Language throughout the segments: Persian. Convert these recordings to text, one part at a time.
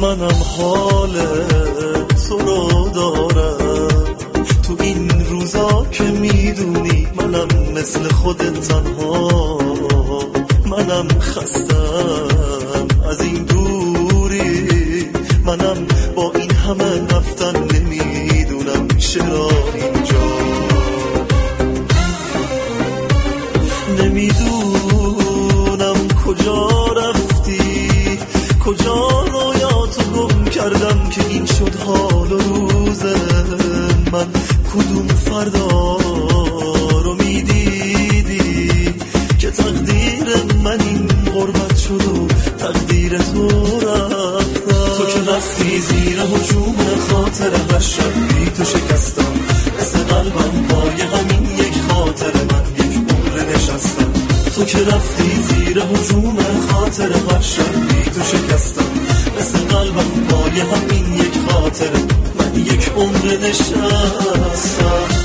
منم حال تو رو دارم تو این روزا که میدونی منم مثل خودت تنها، منم خستم از این دوری، منم با این همه رفتن نمیدونم چرا اینجا، نمیدونم کجا رفتی، کجا رویاتو گم کردم که این شد حال و روز من، کدوم فردا رو میدیدی که تقدیر من این غربت شد و تقدیر تو رفتم. تو که رفتی زیر هجوم خاطر هر شب بی تو شکستم، مثل قلبم پای همین یک خاطر من یک عمر نشستم. تو که رفتی زیر هجوم خاطر هر شب بی تو شکستم، مثل قلبم پای همین یک خاطر من یک عمر نشستم.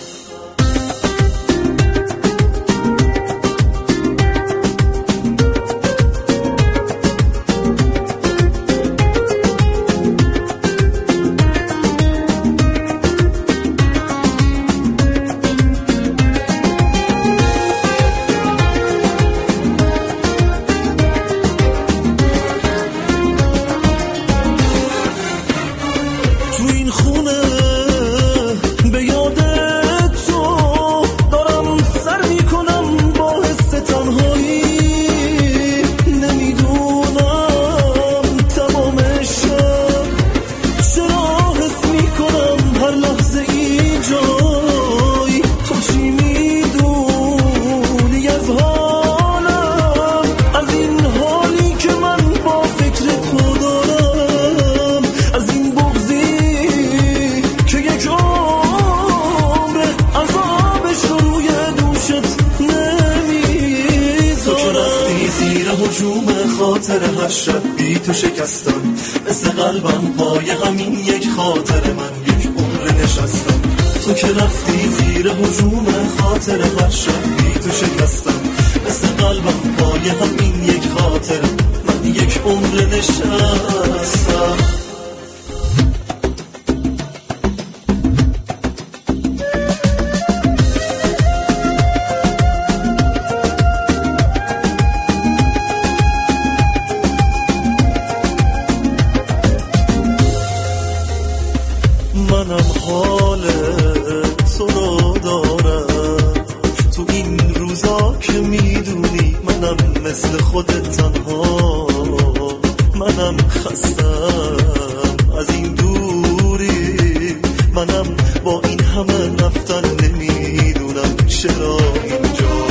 تو این خونه به یاد تو دارم سر میکنم با حس تنهایی، نمیدونم تمام شب چرا حس میکنم هر لحظه ای جای تو، چی میدونی از حالم، از این حالی که من با فکر تو دارم، از این بغضی که یک عمر عذابش رو روی دوشت نمیذارم. تو که رفتی زیر هجوم خاطر هر شب بی تو شکستم، مثل قلبم پای همین یک خاطر من یک عمر نشستم. تو که رفتی زیر هجوم خاطر هر شب بی تو شکستم، مثل قلبم پای همین یک خاطر من یک عمر نشستم. منم حال تو رو دارم تو این روزا که میدونی منم مثل خودت تنها، منم خستم از این دوری، منم با این همه رفتن نمیدونم چرا اینجا،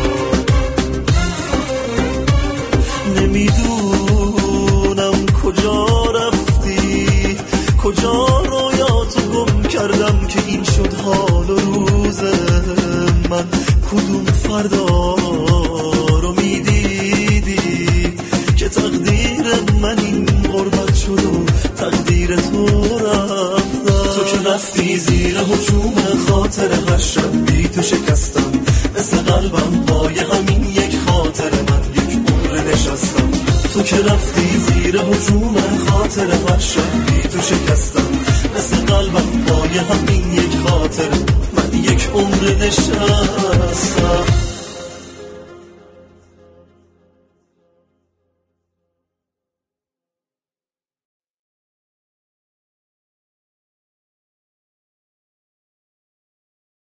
نمیدونم کجا رفتی، کجا رویاتو گم کردم که این شد حال و روز من، کدوم فردا رو میدیدی که تقدیر من این غربت شد و تقدیر تو رفتم. تو که رفتی زیر هجوم خاطر هر شب بی تو شکستم، مثل قلبم پای همین یک خاطر من یک عمر نشستم. تو که رفتی زیر هجوم خاطر هر شب بی تو شکستم، مثل قلبم پای همین یک خاطر من یک عمر نشستم.